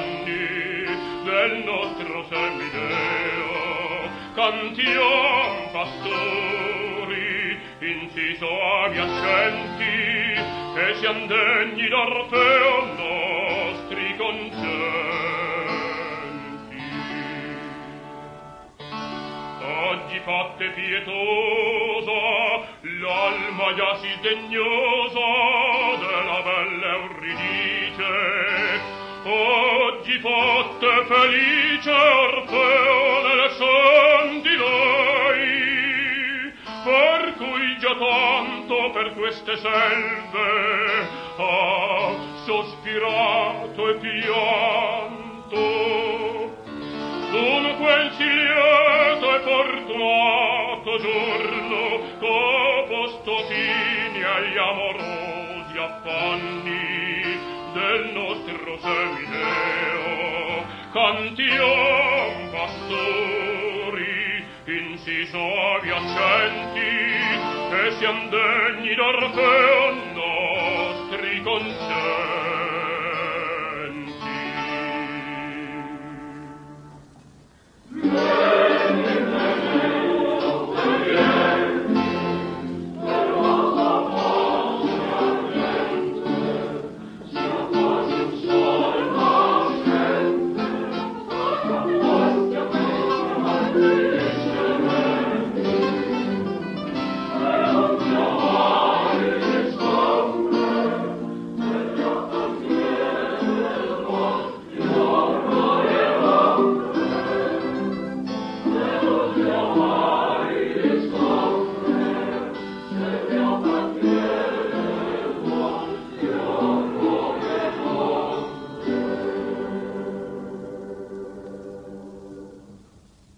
affanni del nostro semideo. Cantiam, pastori, inciso avi accenti, che siam degni d'Orfeo nostri concenti. Oggi fatte pietosa, l'alma già si sdegnosa della bella Euridice. Oggi fatte felice Orfeo nelle son di lei, per cui già tanto per queste selve ha sospirato e pianto. Dunque il lieto e fortunato giorno ch'ho posto fine agli amorosi affanni del nostro semideo. Cantiam, pastori, in sì soavi accenti, che siam degni d'Orfeo nostri concenti. Thank you.